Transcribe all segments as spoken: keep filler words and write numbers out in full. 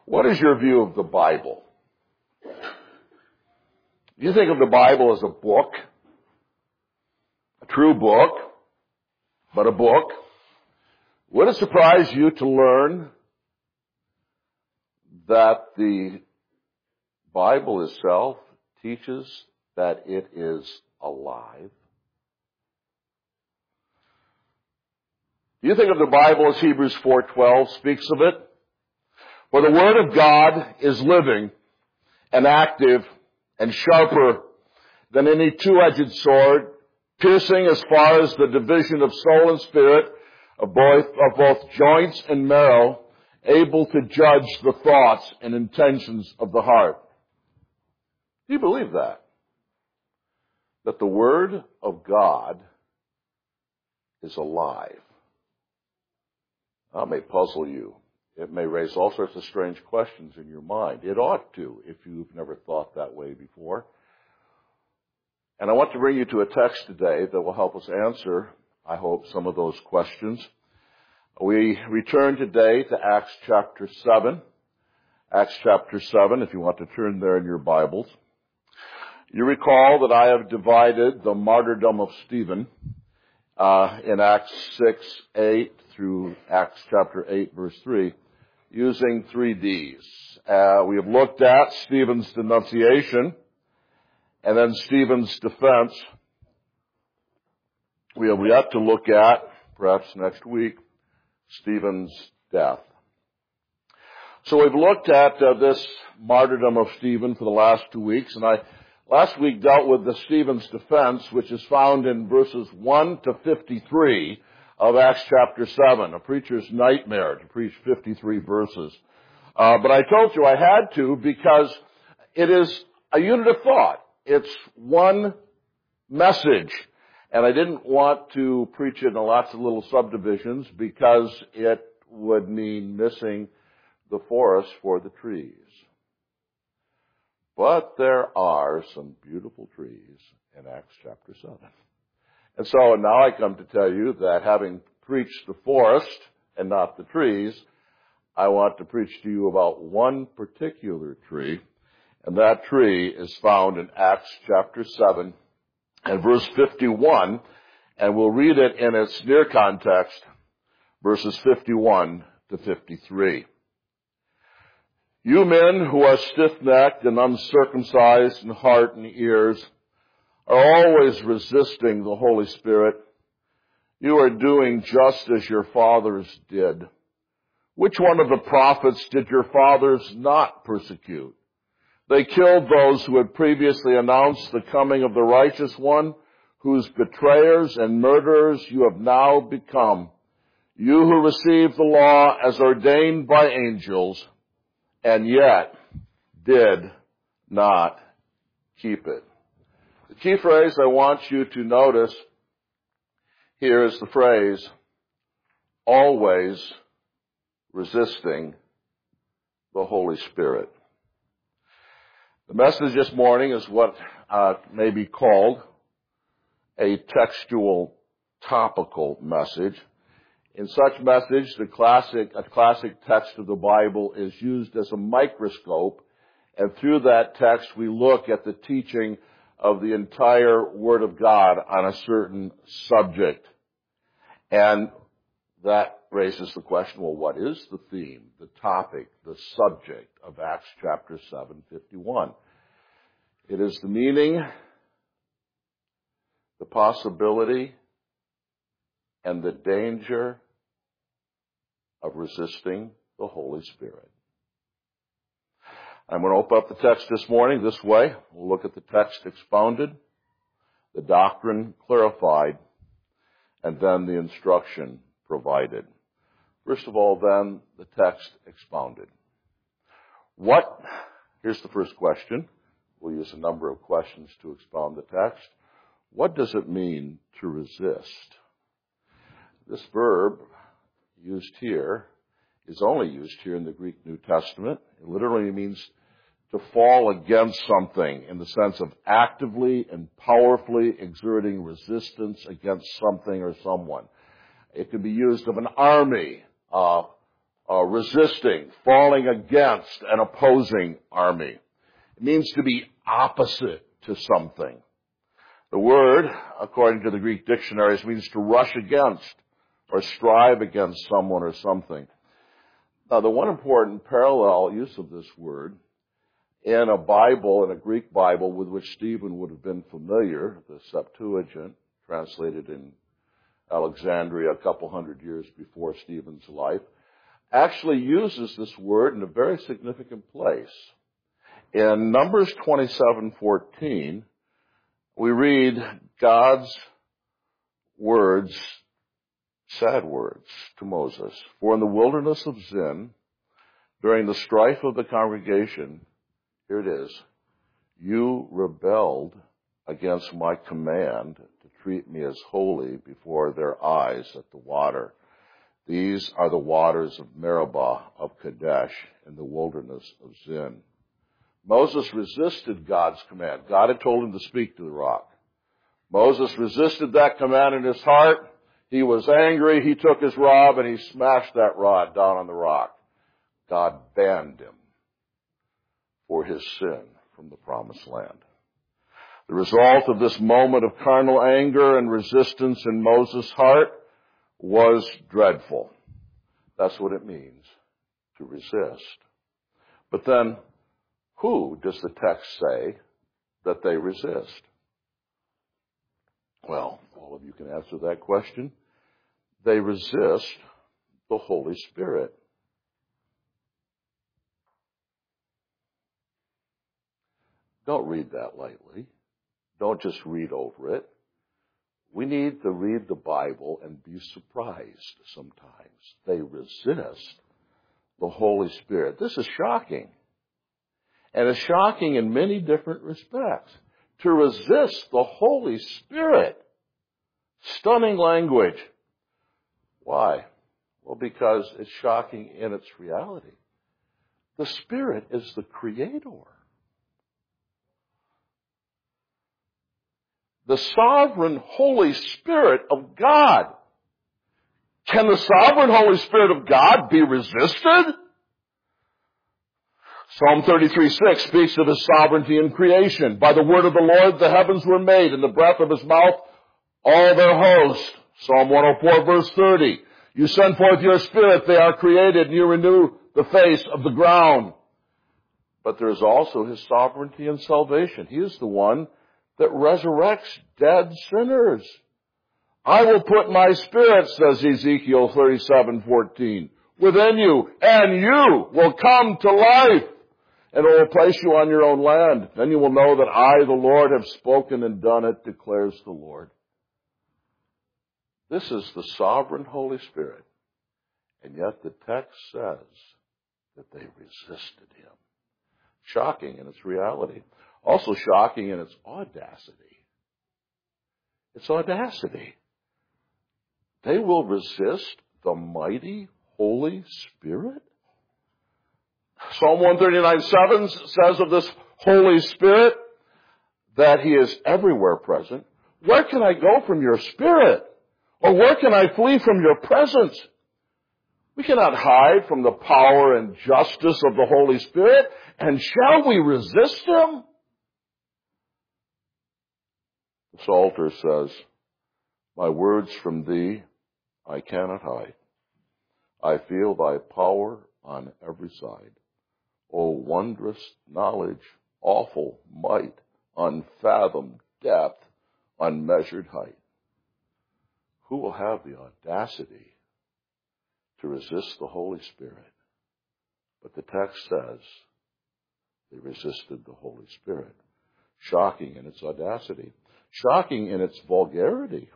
What is your view of the Bible? Do you think of the Bible as a book? A true book, but a book? Would it surprise you to learn that the Bible itself teaches that it is alive? Do you think of the Bible as Hebrews four twelve speaks of it? For the Word of God is living and active and sharper than any two-edged sword, piercing as far as the division of soul and spirit, of both, of both joints and marrow, able to judge the thoughts and intentions of the heart. Do you believe that? That the Word of God is alive? That may puzzle you. It may raise all sorts of strange questions in your mind. It ought to, if you've never thought that way before. And I want to bring you to a text today that will help us answer, I hope, some of those questions. We return today to Acts chapter seven. Acts chapter seven, if you want to turn there in your Bibles. You recall that I have divided the martyrdom of Stephen uh, in Acts six, eight through Acts chapter eight, verse three, using three D's. Uh, we have looked at Stephen's denunciation, and then Stephen's defense. We have yet to look at, perhaps next week, Stephen's death. So we've looked at uh, this martyrdom of Stephen for the last two weeks, and I last week dealt with the Stephen's defense, which is found in verses one to fifty-three of Acts chapter seven, a preacher's nightmare to preach fifty-three verses. Uh, but I told you I had to because it is a unit of thought. It's one message. And I didn't want to preach it in lots of little subdivisions because it would mean missing the forest for the trees. But there are some beautiful trees in Acts chapter seven. And so now I come to tell you that having preached the forest and not the trees, I want to preach to you about one particular tree, and that tree is found in Acts chapter seven and verse fifty-one, and we'll read it in its near context, verses fifty-one to fifty-three. You men who are stiff-necked and uncircumcised in heart and ears are always resisting the Holy Spirit. You are doing just as your fathers did. Which one of the prophets did your fathers not persecute? They killed those who had previously announced the coming of the righteous one, whose betrayers and murderers you have now become. You who received the law as ordained by angels, and yet did not keep it. The key phrase I want you to notice here is the phrase, always resisting the Holy Spirit. The message this morning is what uh, may be called a textual topical message. In such message, the classic, a classic text of the Bible is used as a microscope, and through that text we look at the teaching of the entire Word of God on a certain subject. And that raises the question, well, what is the theme, the topic, the subject of Acts chapter seven fifty-one? It is the meaning, the possibility, and the danger of resisting the Holy Spirit. I'm going to open up the text this morning this way. We'll look at the text expounded, the doctrine clarified, and then the instruction provided. First of all, then, the text expounded. What, here's the first question. We'll use a number of questions to expound the text. What does it mean to resist? This verb used here is only used here in the Greek New Testament. It literally means to fall against something in the sense of actively and powerfully exerting resistance against something or someone. It could be used of an army uh, uh, resisting, falling against an opposing army. It means to be opposite to something. The word, according to the Greek dictionaries, means to rush against or strive against someone or something. Now, the one important parallel use of this word in a Bible, in a Greek Bible with which Stephen would have been familiar, the Septuagint, translated in Alexandria a couple hundred years before Stephen's life, actually uses this word in a very significant place. In Numbers twenty-seven fourteen, we read God's words, sad words to Moses. For in the wilderness of Zin, during the strife of the congregation, here it is, you rebelled against my command to treat me as holy before their eyes at the water. These are the waters of Meribah of Kadesh in the wilderness of Zin. Moses resisted God's command. God had told him to speak to the rock. Moses resisted that command in his heart. He was angry. He took his rod and he smashed that rod down on the rock. God banned him for his sin from the promised land. The result of this moment of carnal anger and resistance in Moses' heart was dreadful. That's what it means to resist. But then, who does the text say that they resist? Well, all of you can answer that question. They resist the Holy Spirit. Don't read that lightly. Don't just read over it. We need to read the Bible and be surprised sometimes. They resist the Holy Spirit. This is shocking. And it's shocking in many different respects. To resist the Holy Spirit. Stunning language. Why? Well, because it's shocking in its reality. The Spirit is the Creator. The sovereign Holy Spirit of God. Can the sovereign Holy Spirit of God be resisted? Psalm thirty-three six speaks of His sovereignty in creation. By the word of the Lord the heavens were made, and the breath of His mouth all their host. Psalm one oh four verse thirty. You send forth your Spirit, they are created, and you renew the face of the ground. But there is also His sovereignty in salvation. He is the one that resurrects dead sinners. I will put my Spirit, says Ezekiel thirty-seven fourteen, within you, and you will come to life. And it will place you on your own land. Then you will know that I, the Lord, have spoken and done it, declares the Lord. This is the sovereign Holy Spirit. And yet the text says that they resisted Him. Shocking in its reality. Also shocking in its audacity. Its audacity. They will resist the mighty Holy Spirit? Psalm one thirty-nine seven says of this Holy Spirit that He is everywhere present. Where can I go from your Spirit? Or where can I flee from your presence? We cannot hide from the power and justice of the Holy Spirit. And shall we resist Him? The Psalter says, my words from Thee I cannot hide. I feel Thy power on every side. O wondrous knowledge, awful might, unfathomed depth, unmeasured height. Who will have the audacity to resist the Holy Spirit? But the text says they resisted the Holy Spirit. Shocking in its audacity. Shocking in its vulgarity.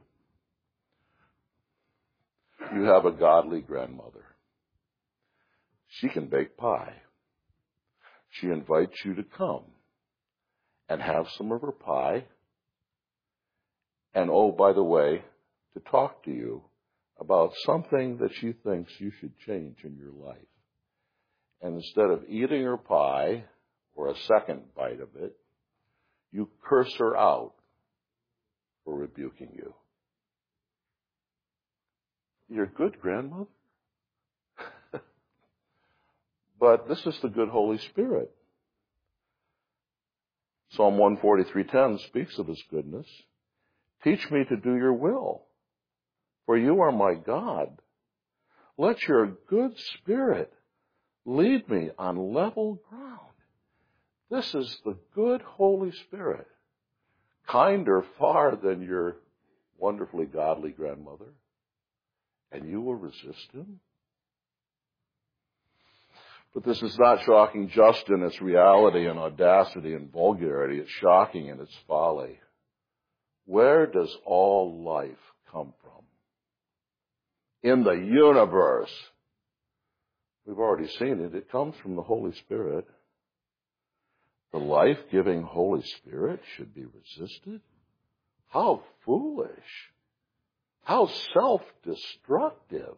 You have a godly grandmother. She can bake pie. She invites you to come and have some of her pie. And oh, by the way, to talk to you about something that she thinks you should change in your life. And instead of eating her pie or a second bite of it, you curse her out for rebuking you. Your good grandmother? But this is the good Holy Spirit. Psalm one forty-three ten speaks of his goodness. Teach me to do your will, for you are my God. Let your good Spirit lead me on level ground. This is the good Holy Spirit, kinder far than your wonderfully godly grandmother, and you will resist him? But this is not shocking just in its reality and audacity and vulgarity. It's shocking in its folly. Where does all life come from? In the universe. We've already seen it. It comes from the Holy Spirit. The life-giving Holy Spirit should be resisted? How foolish. How self-destructive.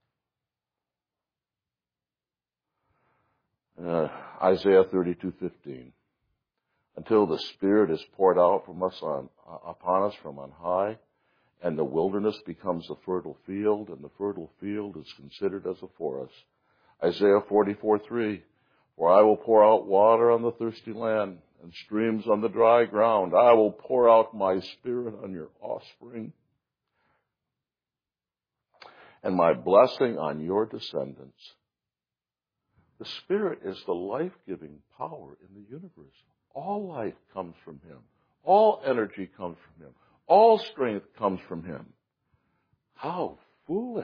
Uh, Isaiah thirty-two fifteen. Until the Spirit is poured out from us on, uh, upon us from on high, and the wilderness becomes a fertile field, and the fertile field is considered as a forest. Isaiah forty-four three. For I will pour out water on the thirsty land, and streams on the dry ground. I will pour out my Spirit on your offspring, and my blessing on your descendants. The Spirit is the life-giving power in the universe. All life comes from him. All energy comes from him. All strength comes from him. How foolish,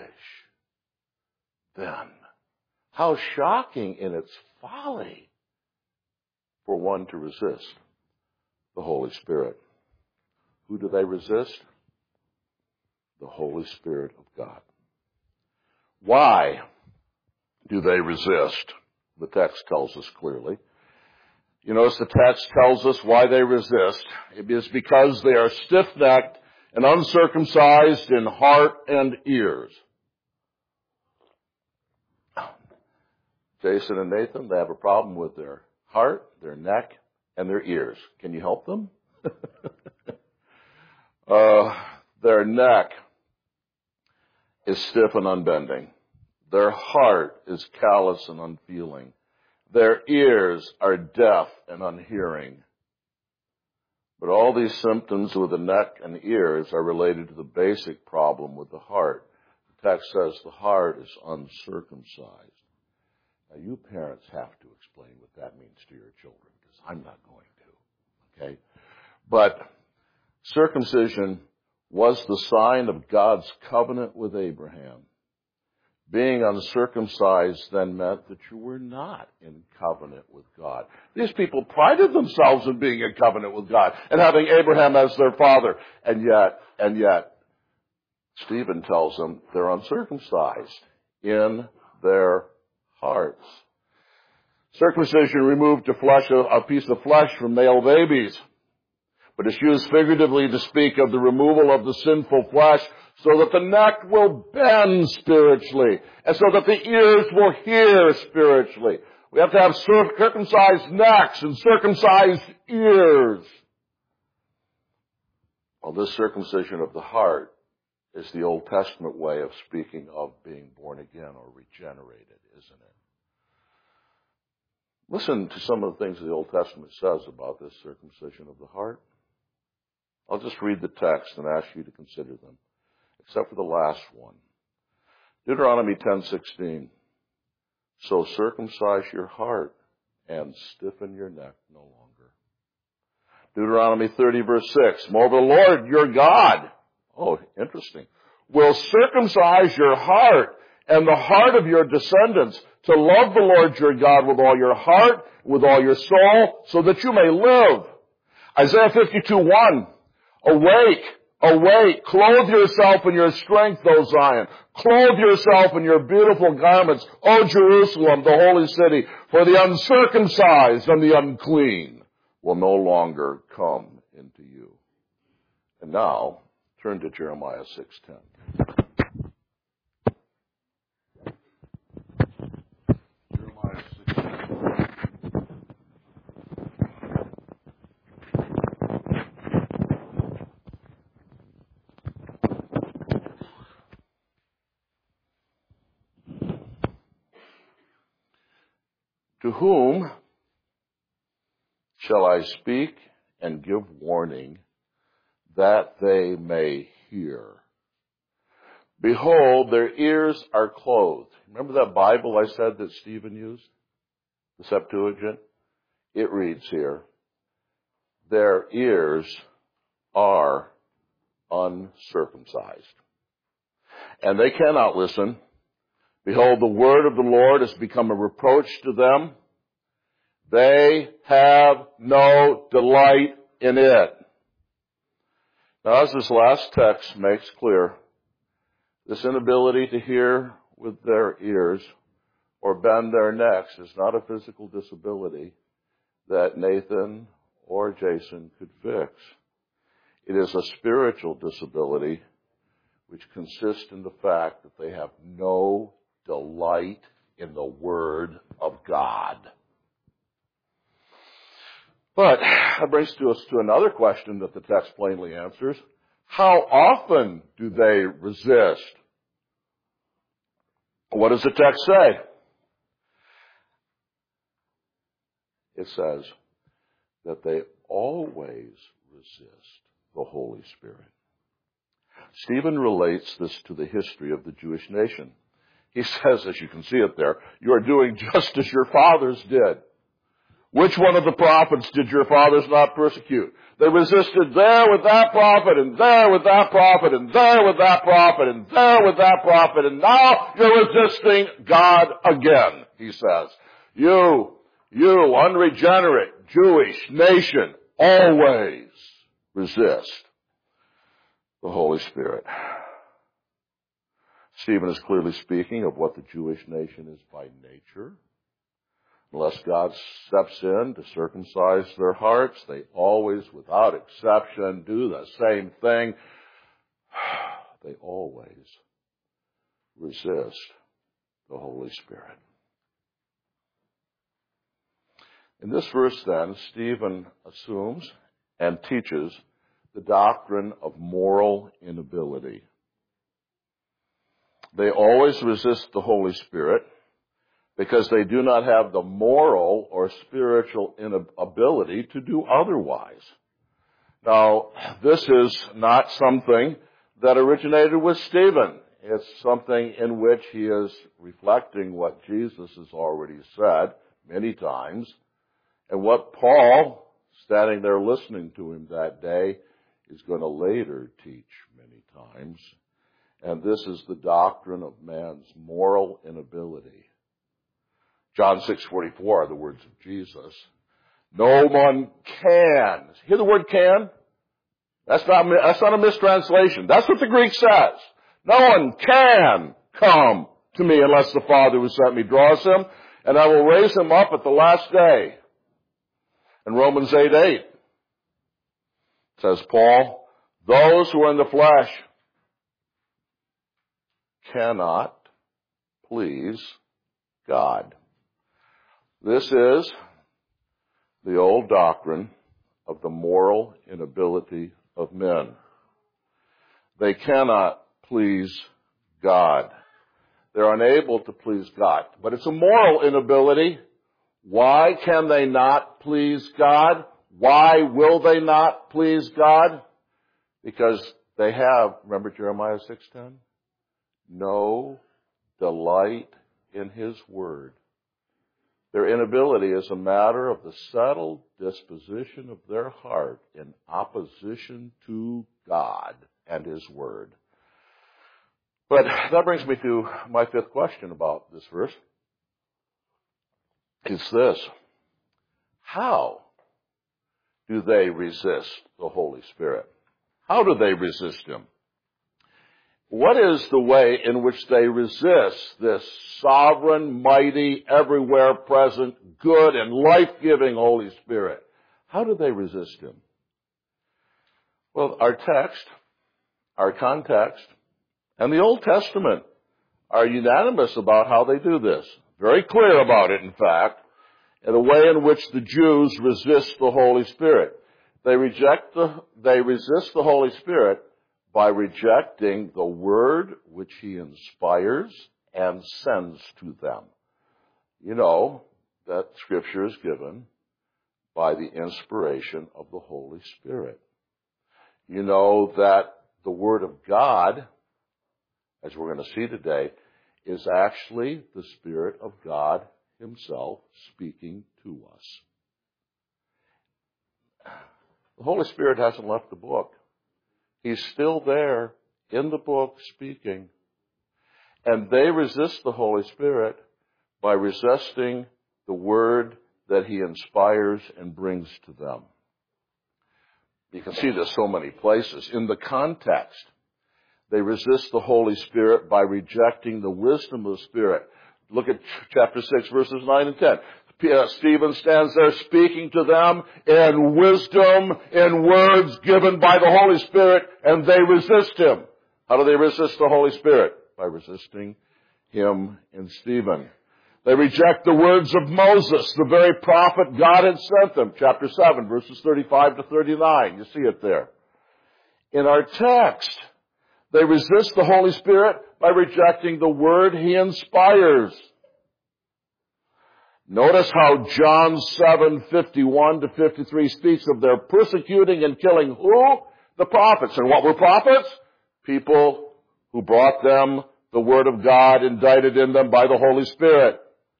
then. How shocking in its folly for one to resist the Holy Spirit. Who do they resist? The Holy Spirit of God. Why do they resist? The text tells us clearly. You notice the text tells us why they resist. It is because they are stiff-necked and uncircumcised in heart and ears. Jason and Nathan, they have a problem with their heart, their neck, and their ears. Can you help them? uh, their neck is stiff and unbending. Their heart is callous and unfeeling. Their ears are deaf and unhearing. But all these symptoms with the neck and ears are related to the basic problem with the heart. The text says the heart is uncircumcised. Now, you parents have to explain what that means to your children, because I'm not going to. Okay? But circumcision was the sign of God's covenant with Abraham. Being uncircumcised then meant that you were not in covenant with God. These people prided themselves in being in covenant with God and having Abraham as their father. And yet, and yet, Stephen tells them they're uncircumcised in their hearts. Circumcision removed a, flesh, a piece of flesh from male babies, but it's used figuratively to speak of the removal of the sinful flesh so that the neck will bend spiritually and so that the ears will hear spiritually. We have to have circumcised necks and circumcised ears. Well, this circumcision of the heart is the Old Testament way of speaking of being born again or regenerated, isn't it? Listen to some of the things the Old Testament says about this circumcision of the heart. I'll just read the text and ask you to consider them, except for the last one. Deuteronomy ten sixteen. So circumcise your heart and stiffen your neck no longer. Deuteronomy thirty verse six. Moreover, the Lord your God, oh, interesting, will circumcise your heart and the heart of your descendants to love the Lord your God with all your heart, with all your soul, so that you may live. Isaiah fifty-two one. Awake, awake, clothe yourself in your strength, O Zion. Clothe yourself in your beautiful garments, O Jerusalem, the holy city. For the uncircumcised and the unclean will no longer come into you. And now, turn to Jeremiah six ten. Jeremiah six ten. To whom shall I speak and give warning that they may hear? Behold, their ears are closed. Remember that Bible I said that Stephen used? The Septuagint? It reads here, their ears are uncircumcised. And they cannot listen. Behold, the word of the Lord has become a reproach to them. They have no delight in it. Now, as this last text makes clear, this inability to hear with their ears or bend their necks is not a physical disability that Nathan or Jason could fix. It is a spiritual disability which consists in the fact that they have no delight in the Word of God. But that brings us to another question that the text plainly answers. How often do they resist? What does the text say? It says that they always resist the Holy Spirit. Stephen relates this to the history of the Jewish nation. He says, as you can see it there, you are doing just as your fathers did. Which one of the prophets did your fathers not persecute? They resisted there with that prophet, and there with that prophet, and there with that prophet, and there with that prophet, and now you're resisting God again, he says. You, you unregenerate Jewish nation, always resist the Holy Spirit. Stephen is clearly speaking of what the Jewish nation is by nature. Unless God steps in to circumcise their hearts, they always, without exception, do the same thing. They always resist the Holy Spirit. In this verse, then, Stephen assumes and teaches the doctrine of moral inability. They always resist the Holy Spirit because they do not have the moral or spiritual inability to do otherwise. Now, this is not something that originated with Stephen. It's something in which he is reflecting what Jesus has already said many times, and what Paul, standing there listening to him that day, is going to later teach many times. And this is the doctrine of man's moral inability. John six forty-four are the words of Jesus. No one can. Hear the word can? That's not, that's not a mistranslation. That's what the Greek says. No one can come to me unless the Father who sent me draws him, and I will raise him up at the last day. In Romans eight eight, says Paul, those who are in the flesh cannot please God. This is the old doctrine of the moral inability of men. They cannot please God. They're unable to please God. But it's a moral inability. Why can they not please God? Why will they not please God? Because they have, remember Jeremiah six ten? No delight in His Word. Their inability is a matter of the settled disposition of their heart in opposition to God and His Word. But that brings me to my fifth question about this verse. It's this. How do they resist the Holy Spirit? How do they resist Him? What is the way in which they resist this sovereign, mighty, everywhere present, good and life-giving Holy Spirit? How do they resist Him? Well, our text, our context, and the Old Testament are unanimous about how they do this. Very clear about it, in fact, in the way in which the Jews resist the Holy Spirit. They reject the, they resist the Holy Spirit by rejecting the Word which He inspires and sends to them. You know, that Scripture is given by the inspiration of the Holy Spirit. You know that the Word of God, as we're going to see today, is actually the Spirit of God Himself speaking to us. The Holy Spirit hasn't left the book. He's still there in the book speaking. And they resist the Holy Spirit by resisting the Word that He inspires and brings to them. You can see this so many places. In the context, they resist the Holy Spirit by rejecting the wisdom of the Spirit. Look at chapter six, verses nine and ten. Stephen stands there speaking to them in wisdom, in words given by the Holy Spirit, and they resist him. How do they resist the Holy Spirit? By resisting him in Stephen. They reject the words of Moses, the very prophet God had sent them. Chapter seven, verses thirty-five to thirty-nine. You see it there. In our text, they resist the Holy Spirit by rejecting the word He inspires. Notice how John seven, fifty-one to fifty-three speaks of their persecuting and killing who? The prophets. And what were prophets? People who brought them the Word of God indicted in them by the Holy Spirit.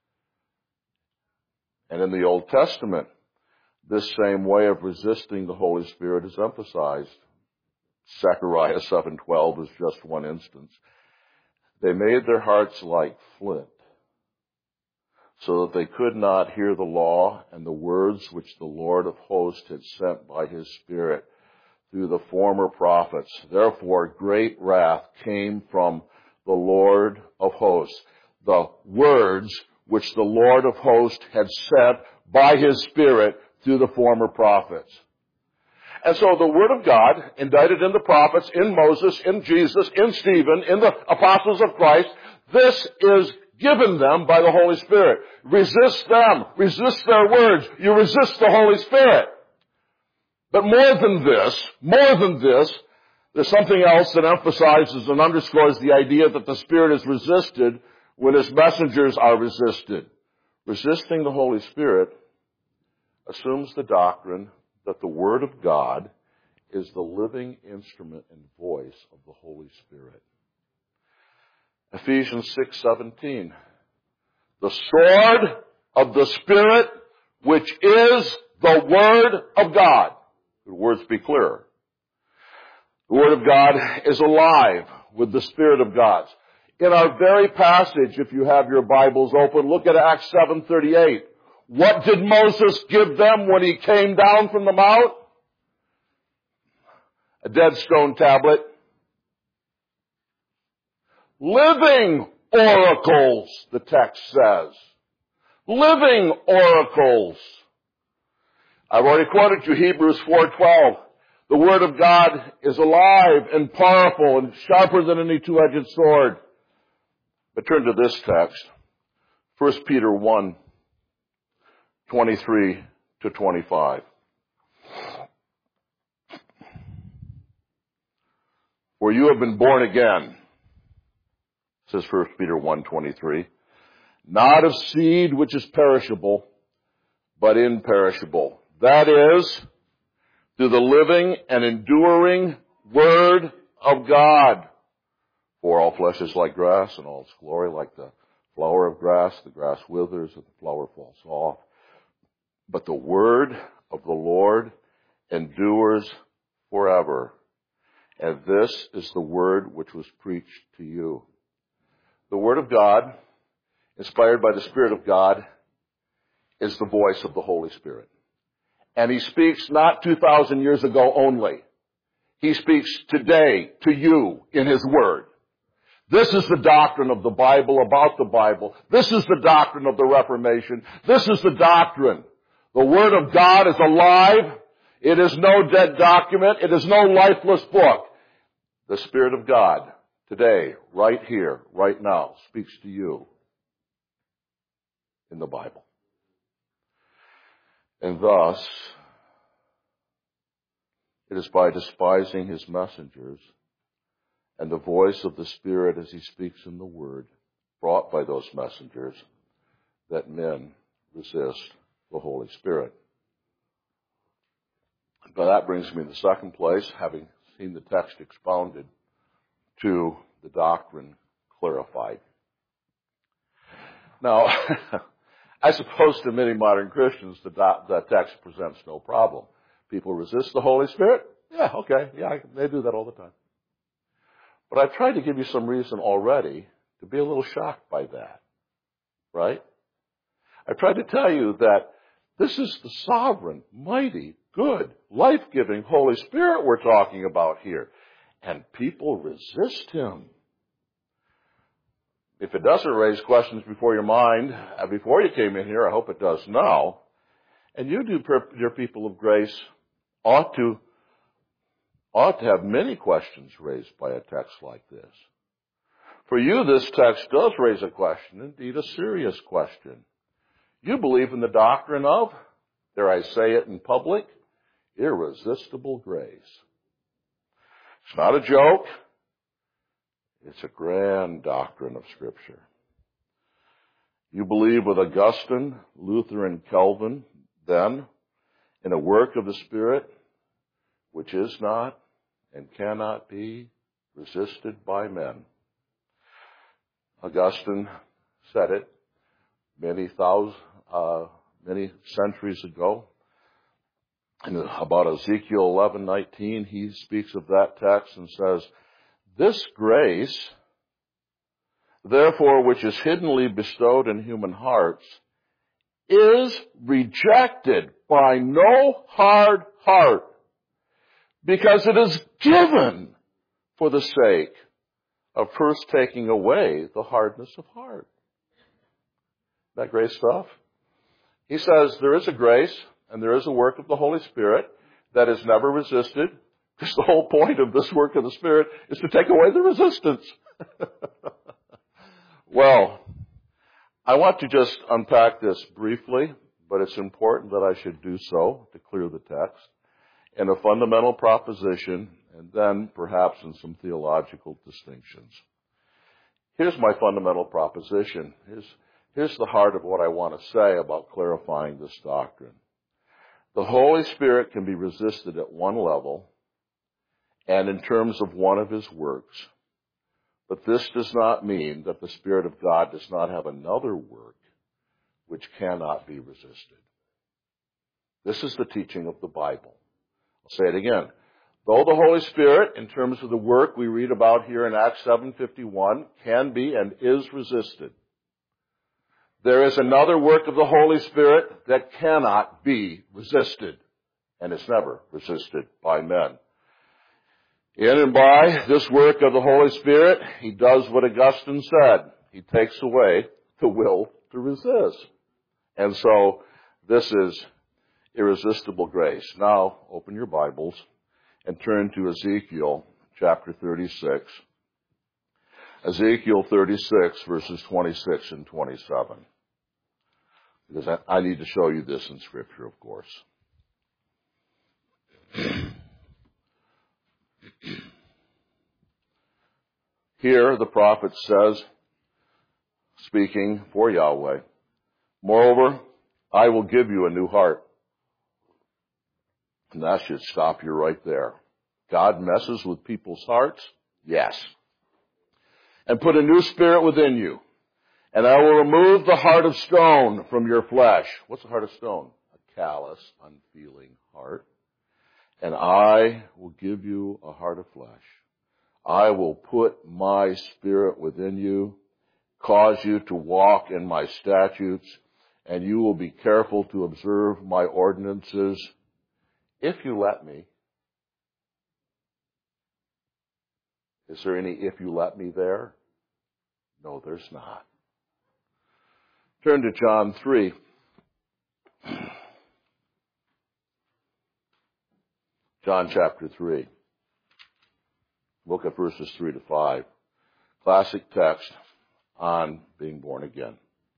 And in the Old Testament, this same way of resisting the Holy Spirit is emphasized. Zechariah seven twelve is just one instance. They made their hearts like flint, so that they could not hear the law and the words which the Lord of hosts had sent by His Spirit through the former prophets. Therefore, great wrath came from the Lord of hosts. The words which the Lord of hosts had sent by His Spirit through the former prophets. And so the Word of God, indicted in the prophets, in Moses, in Jesus, in Stephen, in the apostles of Christ, this is given them by the Holy Spirit. Resist them. Resist their words. You resist the Holy Spirit. But more than this, more than this, there's something else that emphasizes and underscores the idea that the Spirit is resisted when His messengers are resisted. Resisting the Holy Spirit assumes the doctrine that the Word of God is the living instrument and voice of the Holy Spirit. Ephesians six seventeen. The sword of the Spirit, which is the Word of God. Could words be clearer? The Word of God is alive with the Spirit of God. In our very passage, if you have your Bibles open, look at Acts seven thirty-eight. What did Moses give them when he came down from the mount? A dead stone tablet. Living oracles, the text says. Living oracles. I've already quoted you Hebrews four twelve. The Word of God is alive and powerful and sharper than any two-edged sword. But turn to this text, First Peter one, twenty-three to twenty-five. For you have been born again, says First Peter one twenty-three, not of seed which is perishable, but imperishable. That is, through the living and enduring Word of God. For all flesh is like grass, and all its glory like the flower of grass. The grass withers, and the flower falls off. But the word of the Lord endures forever. And this is the word which was preached to you. The Word of God, inspired by the Spirit of God, is the voice of the Holy Spirit. And He speaks not two thousand years ago only. He speaks today to you in His Word. This is the doctrine of the Bible about the Bible. This is the doctrine of the Reformation. This is the doctrine. The Word of God is alive. It is no dead document. It is no lifeless book. The Spirit of God today, right here, right now, speaks to you in the Bible. And thus, it is by despising His messengers and the voice of the Spirit as He speaks in the Word, brought by those messengers, that men resist the Holy Spirit. But that brings me to the second place, having seen the text expounded, to the doctrine clarified. Now, I suppose to many modern Christians, the, do- the text presents no problem. People resist the Holy Spirit? Yeah, okay. Yeah, they do that all the time. But I've tried to give you some reason already to be a little shocked by that. Right? I've tried to tell you that this is the sovereign, mighty, good, life-giving Holy Spirit we're talking about here. And people resist Him. If it doesn't raise questions before your mind, uh, before you came in here, I hope it does now. And you do, your people of grace, ought to, ought to have many questions raised by a text like this. For you, this text does raise a question, indeed a serious question. You believe in the doctrine of, dare I say it in public, irresistible grace. It's not a joke. It's a grand doctrine of Scripture. You believe with Augustine, Luther, and Calvin, then, in a work of the Spirit which is not and cannot be resisted by men. Augustine said it many thousands, uh, many centuries ago. And about Ezekiel eleven nineteen, he speaks of that text and says, "This grace, therefore, which is hiddenly bestowed in human hearts, is rejected by no hard heart, because it is given for the sake of first taking away the hardness of heart." That great stuff? He says there is a grace and there is a work of the Holy Spirit that is never resisted, because the whole point of this work of the Spirit is to take away the resistance. Well, I want to just unpack this briefly, but it's important that I should do so to clear the text in a fundamental proposition and then perhaps in some theological distinctions. Here's my fundamental proposition. Here's, here's the heart of what I want to say about clarifying this doctrine. The Holy Spirit can be resisted at one level and in terms of one of His works. But this does not mean that the Spirit of God does not have another work which cannot be resisted. This is the teaching of the Bible. I'll say it again. Though the Holy Spirit, in terms of the work we read about here in Acts seven fifty-one, can be and is resisted, there is another work of the Holy Spirit that cannot be resisted, and is never resisted by men. In and by this work of the Holy Spirit, He does what Augustine said. He takes away the will to resist. And so, this is irresistible grace. Now, open your Bibles and turn to Ezekiel chapter thirty-six. Ezekiel thirty-six, verses twenty-six and twenty-seven. Because I, I need to show you this in Scripture, of course. Here, the prophet says, speaking for Yahweh, "Moreover, I will give you a new heart." And that should stop you right there. God messes with people's hearts? Yes. "And put a new spirit within you. And I will remove the heart of stone from your flesh." What's a heart of stone? A callous, unfeeling heart. "And I will give you a heart of flesh. I will put my spirit within you, cause you to walk in my statutes, and you will be careful to observe my ordinances, if you let me." Is there any "if you let me" there? No, there's not. Turn to John three. John chapter three. Look at verses three to five. Classic text on being born again.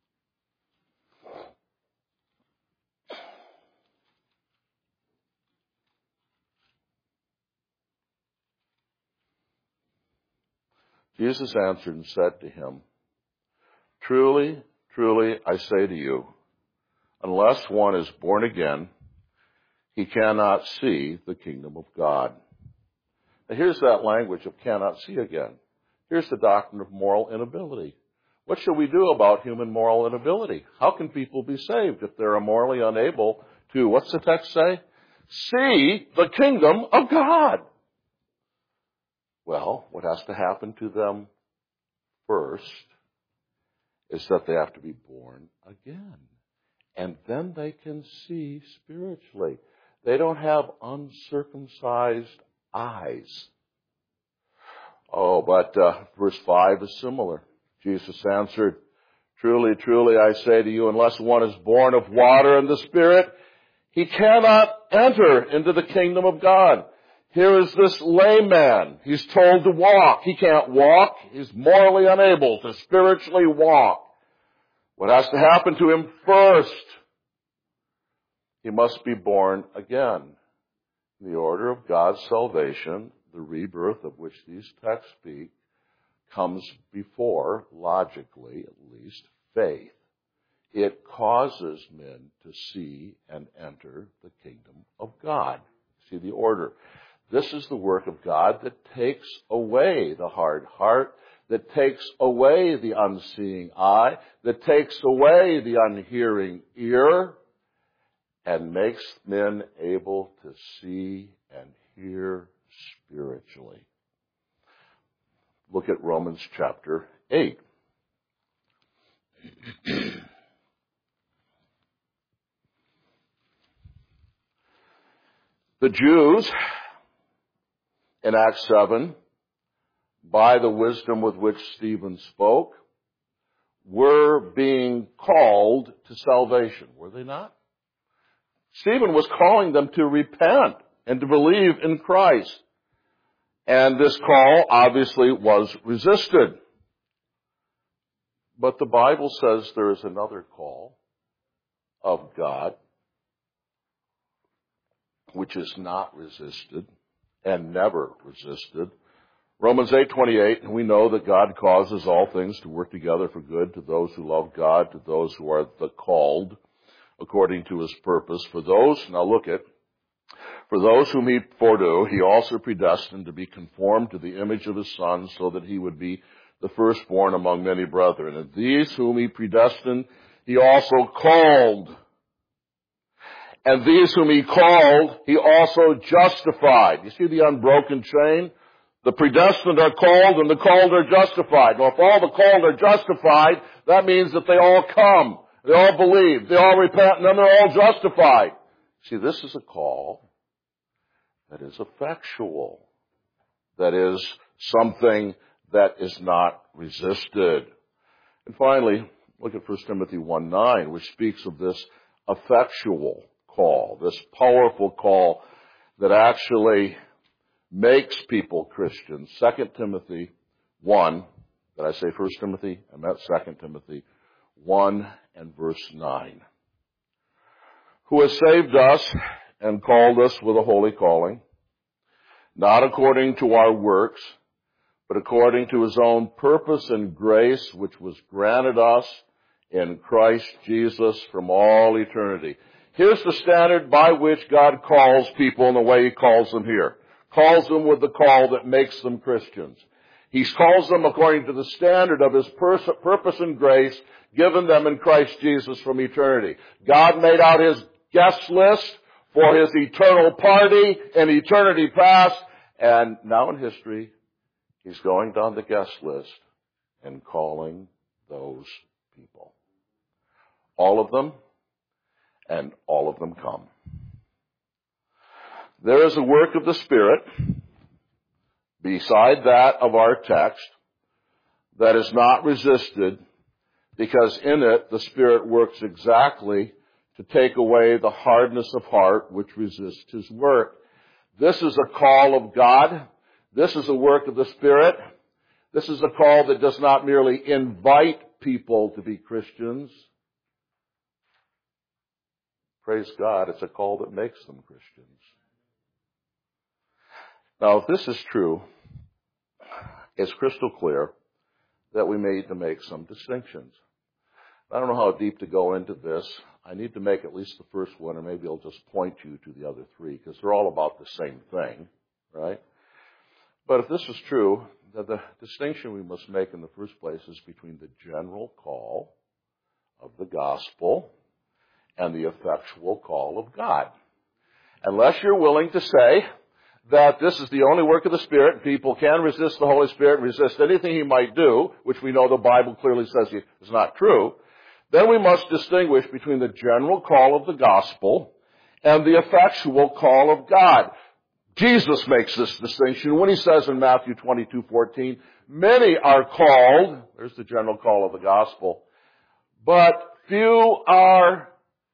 Jesus answered and said to him, "Truly, truly, I say to you, unless one is born again, he cannot see the kingdom of God. Now here's that language of cannot see again. Here's the doctrine of moral inability. What should we do about human moral inability? How can people be saved if they're morally unable to, what's the text say? See the kingdom of God. Well, what has to happen to them first is that they have to be born again. And then they can see spiritually. They don't have uncircumcised eyes. Oh, but uh, verse five is similar. Jesus answered, truly, truly, I say to you, unless one is born of water and the Spirit, he cannot enter into the kingdom of God. Here is this lame man. He's told to walk. He can't walk. He's morally unable to spiritually walk. What has to happen to him first? He must be born again. The order of God's salvation, the rebirth of which these texts speak, comes before, logically at least, faith. It causes men to see and enter the kingdom of God. See the order. This is the work of God that takes away the hard heart, that takes away the unseeing eye, that takes away the unhearing ear, and makes men able to see and hear spiritually. Look at Romans chapter eight. The Jews, in Acts seven, by the wisdom with which Stephen spoke, were being called to salvation, were they not? Stephen was calling them to repent and to believe in Christ. And this call obviously was resisted. But the Bible says there is another call of God which is not resisted and never resisted. Romans eight twenty-eight, and we know that God causes all things to work together for good to those who love God, to those who are the called according to his purpose. For those, now look at, for those whom he foreknew, he also predestined to be conformed to the image of his Son, so that he would be the firstborn among many brethren. And these whom he predestined, he also called. And these whom he called, he also justified. You see the unbroken chain? The predestined are called and the called are justified. Well, if all the called are justified, that means that they all come. They all believe. They all repent, and then they're all justified. See, this is a call that is effectual. That is something that is not resisted. And finally, look at First Timothy one nine, which speaks of this effectual call, this powerful call that actually makes people Christians. Second Timothy one, did I say First Timothy? I meant Second Timothy one and verse nine. Who has saved us and called us with a holy calling, not according to our works, but according to his own purpose and grace, which was granted us in Christ Jesus from all eternity. Here's the standard by which God calls people in the way he calls them here. Calls them with the call that makes them Christians. He calls them according to the standard of his pers- purpose and grace given them in Christ Jesus from eternity. God made out his guest list for his eternal party in eternity past, and now in history, he's going down the guest list and calling those people. All of them, and all of them come. There is a work of the Spirit beside that of our text that is not resisted, because in it the Spirit works exactly to take away the hardness of heart which resists his work. This is a call of God. This is a work of the Spirit. This is a call that does not merely invite people to be Christians. Praise God, it's a call that makes them Christians. Now, if this is true, it's crystal clear that we need to make some distinctions. I don't know how deep to go into this. I need to make at least the first one, or maybe I'll just point you to the other three, because they're all about the same thing, right? But if this is true, then the distinction we must make in the first place is between the general call of the gospel and the effectual call of God. Unless you're willing to say that this is the only work of the Spirit, and people can resist the Holy Spirit, resist anything He might do, which we know the Bible clearly says is not true, then we must distinguish between the general call of the gospel and the effectual call of God. Jesus makes this distinction when He says in Matthew twenty-two fourteen, many are called, there's the general call of the gospel, but few are,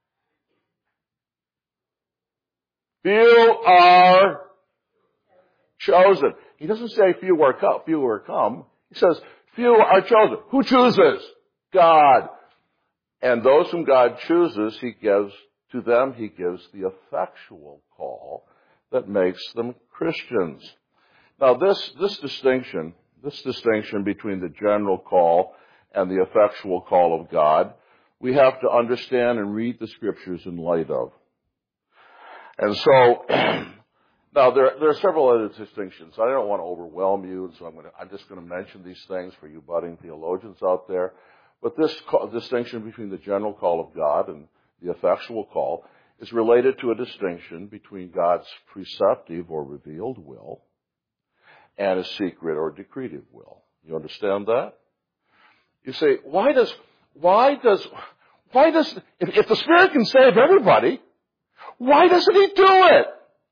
few are chosen. He doesn't say few are come, few are come. He says few are chosen. Who chooses? God. And those whom God chooses, He gives to them, He gives the effectual call that makes them Christians. Now this, this distinction, this distinction between the general call and the effectual call of God, we have to understand and read the Scriptures in light of. And so, now there, there are several other distinctions. I don't want to overwhelm you, so I'm, going to, I'm just going to mention these things for you budding theologians out there. But this call, distinction between the general call of God and the effectual call is related to a distinction between God's preceptive or revealed will and His secret or decretive will. You understand that? You say, why does, why does, why does, if, if the Spirit can save everybody, why doesn't He do it?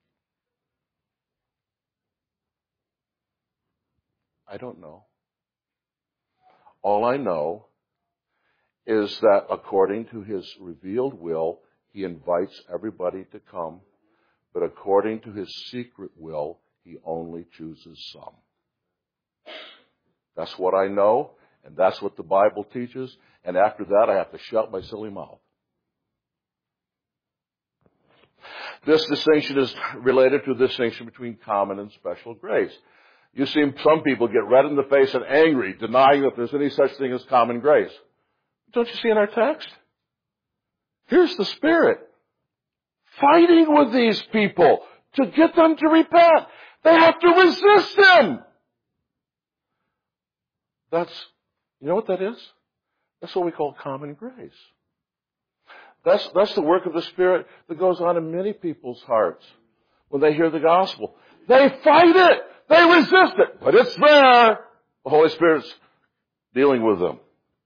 I don't know. All I know is that according to His revealed will, He invites everybody to come, but according to His secret will, He only chooses some. That's what I know, and that's what the Bible teaches, and after that I have to shut my silly mouth. This distinction is related to the distinction between common and special grace. You see some people get red in the face and angry, denying that there's any such thing as common grace. Don't you see in our text? Here's the Spirit fighting with these people to get them to repent. They have to resist Him. That's, you know what that is? That's what we call common grace. That's, that's the work of the Spirit that goes on in many people's hearts when they hear the gospel. They fight it. They resist it. But it's there. The Holy Spirit's dealing with them.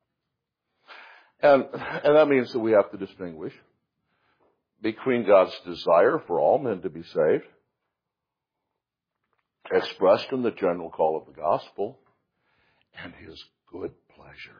And, and that means that we have to distinguish between God's desire for all men to be saved, expressed in the general call of the gospel, and His good pleasure.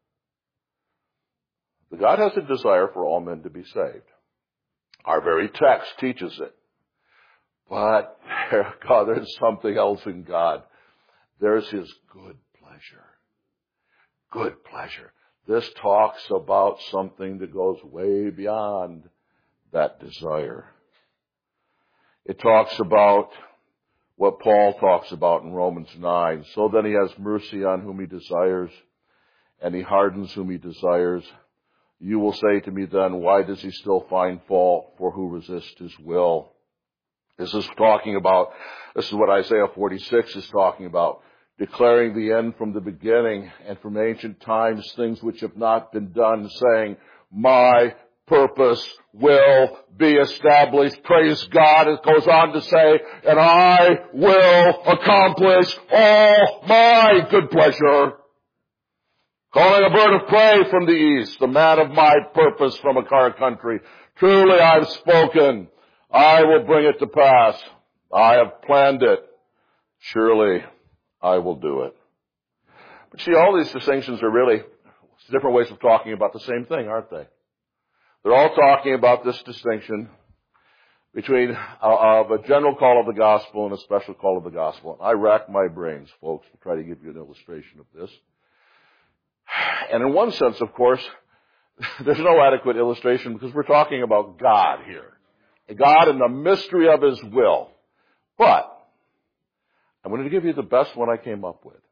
But God has a desire for all men to be saved. Our very text teaches it. But there, God, there's something else in God. There's His good pleasure. Good pleasure. This talks about something that goes way beyond that desire. It talks about what Paul talks about in Romans nine. So then He has mercy on whom He desires, and He hardens whom He desires. You will say to me then, why does He still find fault? For who resists His will? This is talking about, this is what Isaiah forty-six is talking about. Declaring the end from the beginning and from ancient times, things which have not been done, saying, my purpose will be established. Praise God. It goes on to say, and I will accomplish all my good pleasure. Calling a bird of prey from the east, the man of my purpose from a far country. Truly I've spoken. I will bring it to pass. I have planned it. Surely I will do it. But see, all these distinctions are really different ways of talking about the same thing, aren't they? They're all talking about this distinction between uh, of a general call of the gospel and a special call of the gospel. I rack my brains, folks, to try to give you an illustration of this. And in one sense, of course, there's no adequate illustration because we're talking about God here. God and the mystery of His will. But I'm going to give you the best one I came up with.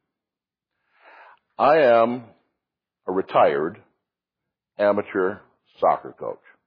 I am a retired amateur soccer coach.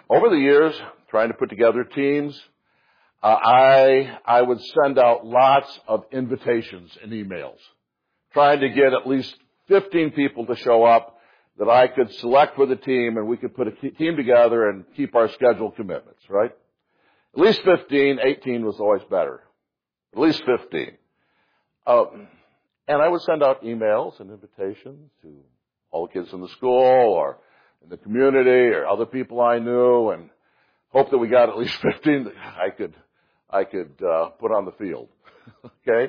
Over the years, trying to put together teams, uh, I, I would send out lots of invitations and emails, trying to get at least fifteen people to show up that I could select for the team, and we could put a team together and keep our scheduled commitments, right? At least fifteen, eighteen was always better. At least fifteen. Uh, and I would send out emails and invitations to all the kids in the school or in the community or other people I knew, and hope that we got at least fifteen that I could, I could, uh, put on the field. Okay?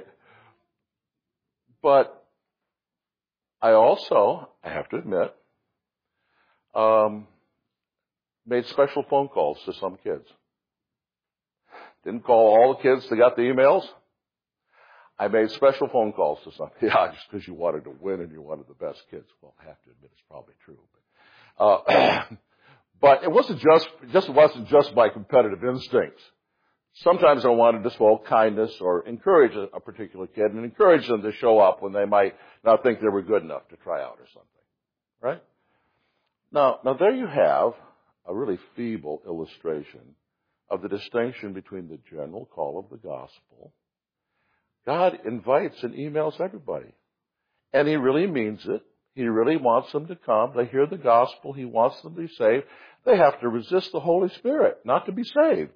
But I also, I have to admit, um, made special phone calls to some kids. Didn't call all the kids that got the emails. I made special phone calls to some. Yeah, just because you wanted to win and you wanted the best kids. Well, I have to admit it's probably true. But, uh, but it wasn't just, it just wasn't just my competitive instincts. Sometimes I wanted to show kindness or encourage a, a particular kid and encourage them to show up when they might not think they were good enough to try out or something. Right? Now, now there you have a really feeble illustration of the distinction between the general call of the gospel. God invites and emails everybody. And He really means it. He really wants them to come. They hear the gospel. He wants them to be saved. They have to resist the Holy Spirit, not to be saved.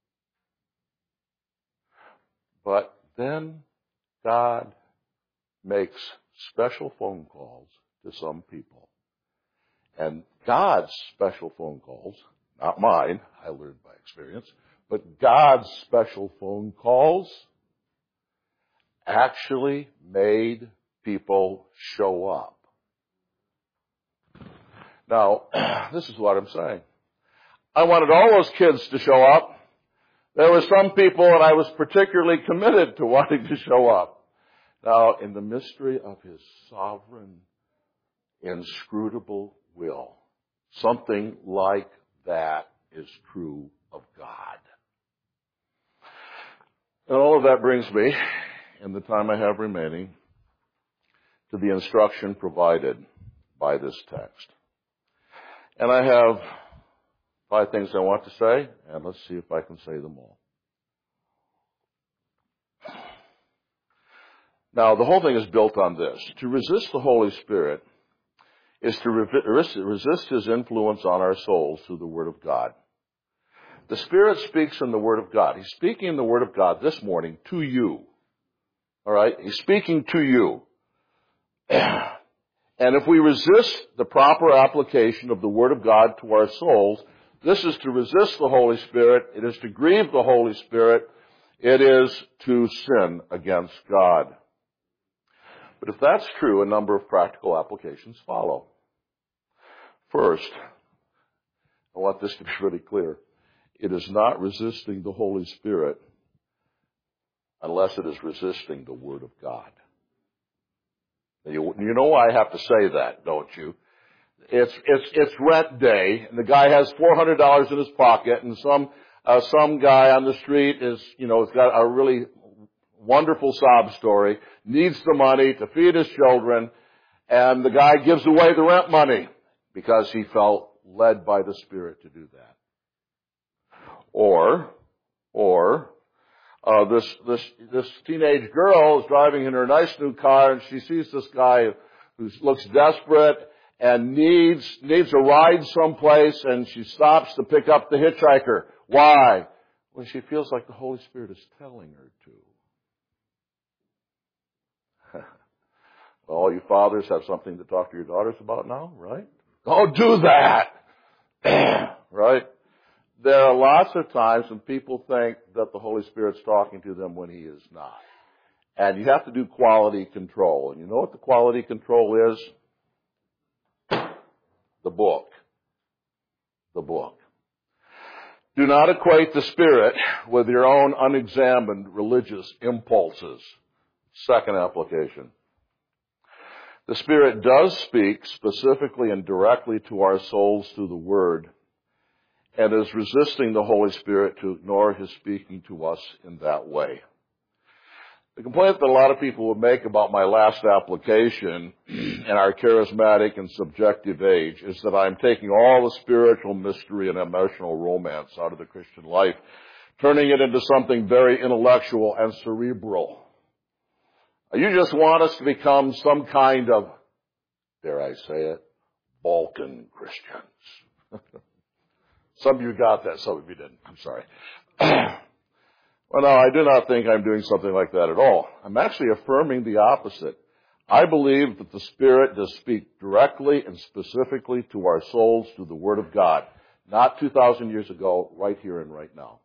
But then God makes special phone calls to some people. And God's special phone calls, not mine, I learned by experience, but God's special phone calls actually made people show up. Now, this is what I'm saying. I wanted all those kids to show up. There were some people, and I was particularly committed to wanting to show up. Now, in the mystery of His sovereign, inscrutable will, something like that is true of God. And all of that brings me, in the time I have remaining, to the instruction provided by this text. And I have five things I want to say, and let's see if I can say them all. Now, the whole thing is built on this. To resist the Holy Spirit is to resist His influence on our souls through the Word of God. The Spirit speaks in the Word of God. He's speaking in the Word of God this morning to you. All right? He's speaking to you. And if we resist the proper application of the Word of God to our souls, this is to resist the Holy Spirit. It is to grieve the Holy Spirit. It is to sin against God. But if that's true, a number of practical applications follow. First, I want this to be really clear. It is not resisting the Holy Spirit unless it is resisting the Word of God. You, you know why I have to say that, don't you? It's, it's, it's rent day, and the guy has four hundred dollars in his pocket, and some, uh, some guy on the street is, you know, has got a really wonderful sob story, needs the money to feed his children, and the guy gives away the rent money because he felt led by the Spirit to do that. Or, or, uh, this, this, this teenage girl is driving in her nice new car, and she sees this guy who looks desperate and needs, needs a ride someplace, and she stops to pick up the hitchhiker. Why? Well, she feels like the Holy Spirit is telling her to. All you fathers have something to talk to your daughters about now, right? Oh, do that! Right? There are lots of times when people think that the Holy Spirit's talking to them when He is not. And you have to do quality control. And you know what the quality control is? The book. The book. Do not equate the Spirit with your own unexamined religious impulses. Second application. The Spirit does speak specifically and directly to our souls through the Word, and is resisting the Holy Spirit to ignore His speaking to us in that way. The complaint that a lot of people would make about my last application in our charismatic and subjective age is that I'm taking all the spiritual mystery and emotional romance out of the Christian life, turning it into something very intellectual and cerebral. You just want us to become some kind of, dare I say it, Balkan Christians. Some of you got that, some of you didn't. I'm sorry. Well, no, I do not think I'm doing something like that at all. I'm actually affirming the opposite. I believe that the Spirit does speak directly and specifically to our souls through the Word of God, not two thousand years ago, right here and right now.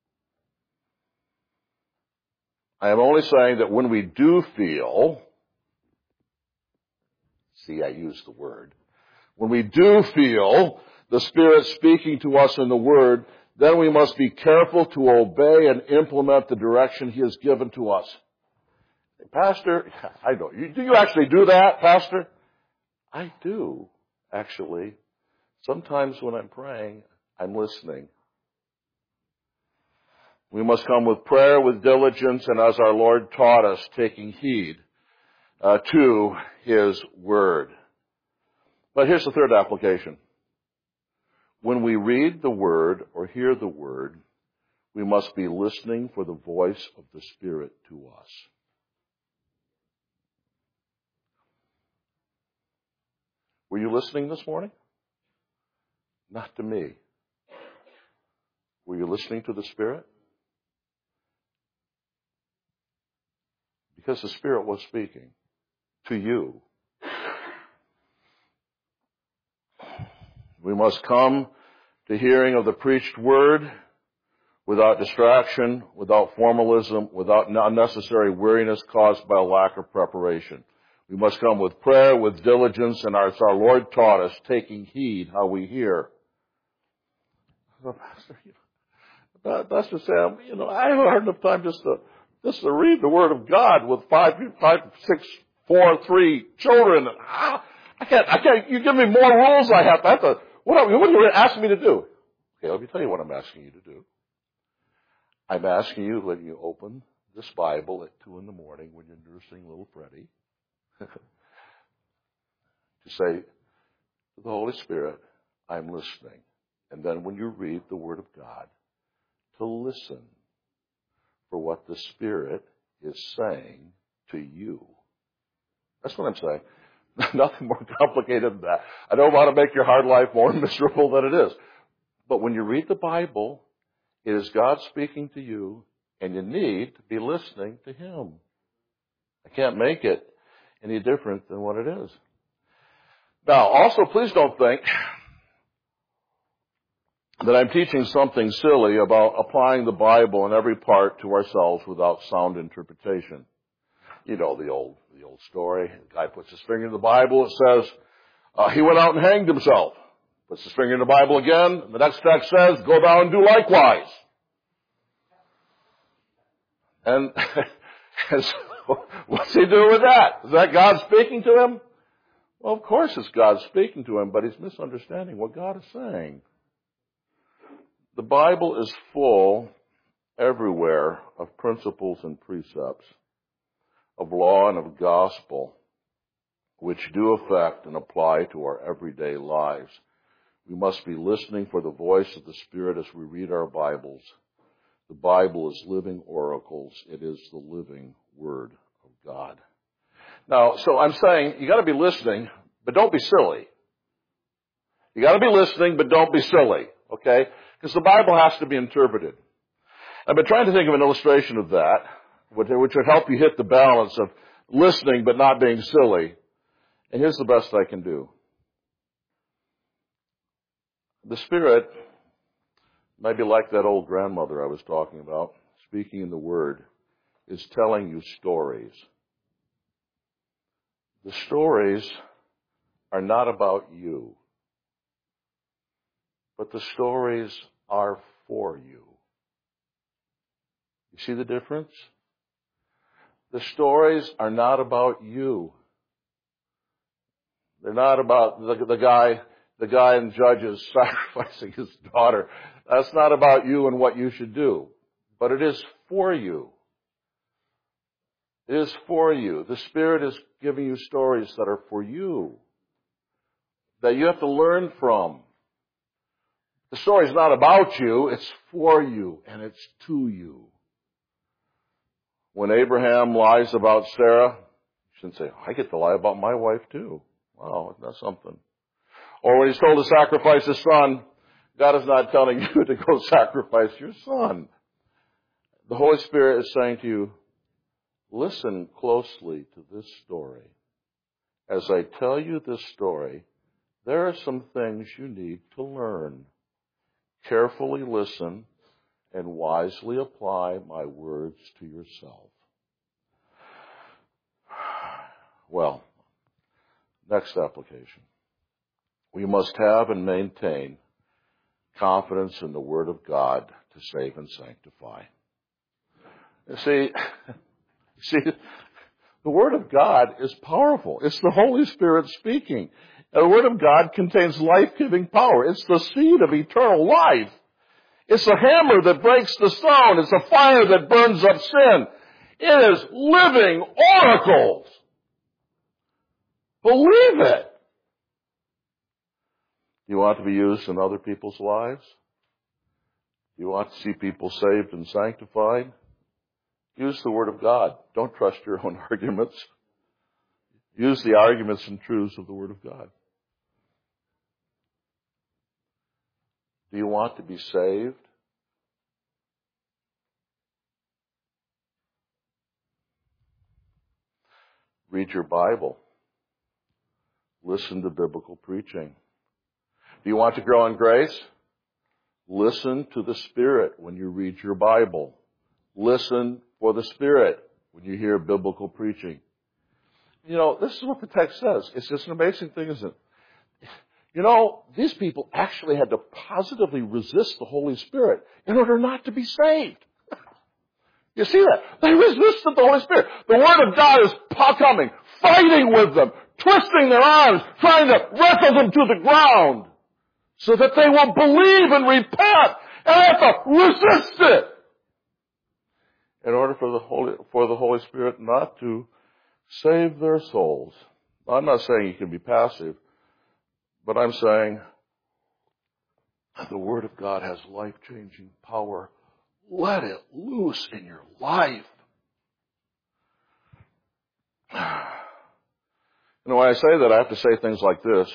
I am only saying that when we do feel, see, I use the word, when we do feel the Spirit speaking to us in the Word, then we must be careful to obey and implement the direction He has given to us. Pastor, I know. Do you actually do that, Pastor? I do, actually. Sometimes when I'm praying, I'm listening. We must come with prayer, with diligence, and as our Lord taught us, taking heed uh, to His Word. But here's the third application. When we read the Word or hear the Word, we must be listening for the voice of the Spirit to us. Were you listening this morning? Not to me. Were you listening to the Spirit? Because the Spirit was speaking to you. We must come to hearing of the preached word without distraction, without formalism, without unnecessary weariness caused by a lack of preparation. We must come with prayer, with diligence, and as our Lord taught us, taking heed how we hear. Well, Pastor, you know, Pastor Sam, you know, I haven't had enough time just to just to read the Word of God with five, five, six, four, three children. Ah, I can't. I can't. You give me more rules. I have to. I have to what, are, what are you asking me to do? Okay, let me tell you what I'm asking you to do. I'm asking you when you open this Bible at two in the morning when you're nursing little Freddie, to say to the Holy Spirit, I'm listening. And then when you read the Word of God, to listen for what the Spirit is saying to you. That's what I'm saying. Nothing more complicated than that. I don't want to make your hard life more miserable than it is. But when you read the Bible, it is God speaking to you, and you need to be listening to Him. I can't make it any different than what it is. Now, also, please don't think that I'm teaching something silly about applying the Bible in every part to ourselves without sound interpretation. You know the old the old story. The guy puts his finger in the Bible. It says, uh, he went out and hanged himself. Puts his finger in the Bible again. The next text says, go down and do likewise. And, and so, what's he doing with that? Is that God speaking to him? Well, of course it's God speaking to him, but he's misunderstanding what God is saying. The Bible is full everywhere of principles and precepts, of law and of gospel, which do affect and apply to our everyday lives. We must be listening for the voice of the Spirit as we read our Bibles. The Bible is living oracles. It is the living Word of God. Now, so I'm saying you got to be listening, but don't be silly. You got to be listening, but don't be silly, okay? Because the Bible has to be interpreted. I've been trying to think of an illustration of that, which would help you hit the balance of listening but not being silly. And here's the best I can do. The Spirit might be like that old grandmother I was talking about, speaking in the Word, is telling you stories. The stories are not about you, but the stories are for you. You see the difference? The stories are not about you. They're not about the, the guy, the guy in Judges sacrificing his daughter. That's not about you and what you should do, but it is for you. It is for you. The Spirit is giving you stories that are for you, that you have to learn from. The story is not about you, it's for you, and it's to you. When Abraham lies about Sarah, you shouldn't say, I get to lie about my wife too. Wow, isn't that something? Or when he's told to sacrifice his son, God is not telling you to go sacrifice your son. The Holy Spirit is saying to you, listen closely to this story. As I tell you this story, there are some things you need to learn. Carefully listen and wisely apply my words to yourself. Well, next application. We must have and maintain confidence in the Word of God to save and sanctify. You see, see, the Word of God is powerful. It's the Holy Spirit speaking. The Word of God contains life-giving power. It's the seed of eternal life. It's a hammer that breaks the stone. It's a fire that burns up sin. It is living oracles. Believe it. You want to be used in other people's lives? You want to see people saved and sanctified? Use the Word of God. Don't trust your own arguments. Use the arguments and truths of the Word of God. Do you want to be saved? Read your Bible. Listen to biblical preaching. Do you want to grow in grace? Listen to the Spirit when you read your Bible. Listen for the Spirit when you hear biblical preaching. You know, this is what the text says. It's just an amazing thing, isn't it? You know, these people actually had to positively resist the Holy Spirit in order not to be saved. You see that? They resisted the Holy Spirit. The Word of God is coming, fighting with them, twisting their arms, trying to wrestle them to the ground so that they will believe and repent and have to resist it in order for the Holy, for the Holy Spirit not to save their souls. I'm not saying you can be passive, but I'm saying the Word of God has life-changing power. Let it loose in your life. And when I say that, I have to say things like this.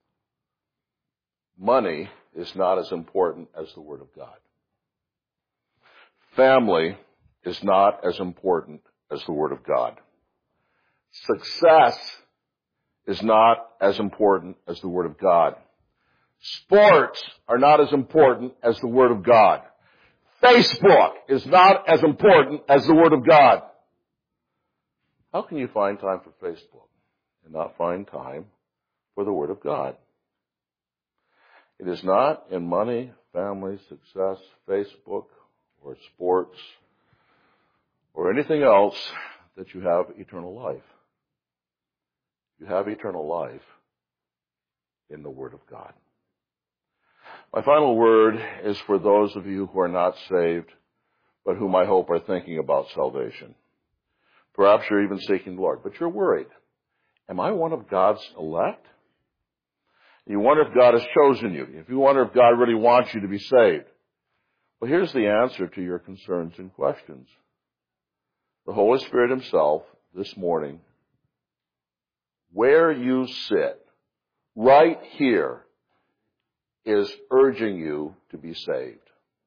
Money is not as important as the Word of God. Family is not as important as the Word of God. Success is not as important as the Word of God. Sports are not as important as the Word of God. Facebook is not as important as the Word of God. How can you find time for Facebook and not find time for the Word of God? It is not in money, family, success, Facebook, or sports, or anything else that you have eternal life. You have eternal life in the Word of God. My final word is for those of you who are not saved, but whom I hope are thinking about salvation. Perhaps you're even seeking the Lord, but you're worried. Am I one of God's elect? You wonder if God has chosen you. If you wonder if God really wants you to be saved. Well, here's the answer to your concerns and questions. The Holy Spirit Himself, this morning, where you sit, right here, is urging you to be saved,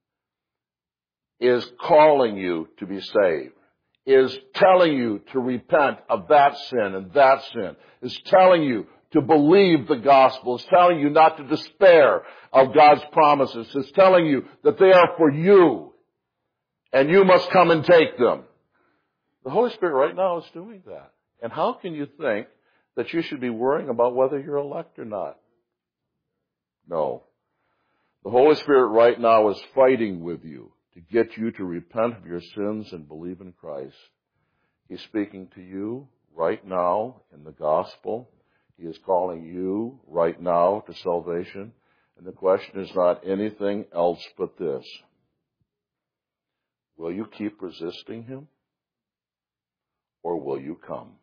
is calling you to be saved, is telling you to repent of that sin and that sin, is telling you to believe the gospel, is telling you not to despair of God's promises, is telling you that they are for you and you must come and take them. The Holy Spirit right now is doing that. And how can you think that you should be worrying about whether you're elect or not? No. The Holy Spirit right now is fighting with you to get you to repent of your sins and believe in Christ. He's speaking to you right now in the gospel. He is calling you right now to salvation. And the question is not anything else but this. Will you keep resisting Him? or will you come?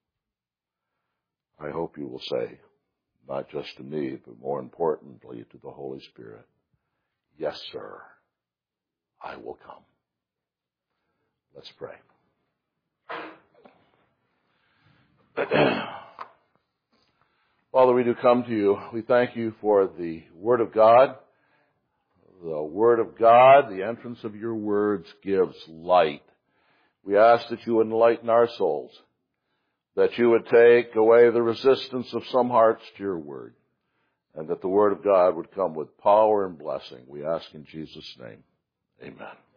I hope you will say, not just to me, but more importantly to the Holy Spirit, yes, sir, I will come. Let's pray. Father, we do come to you. We thank you for the Word of God. The Word of God, the entrance of your words gives light. We ask that you would enlighten our souls, that you would take away the resistance of some hearts to your Word, and that the Word of God would come with power and blessing. We ask in Jesus' name. Amen.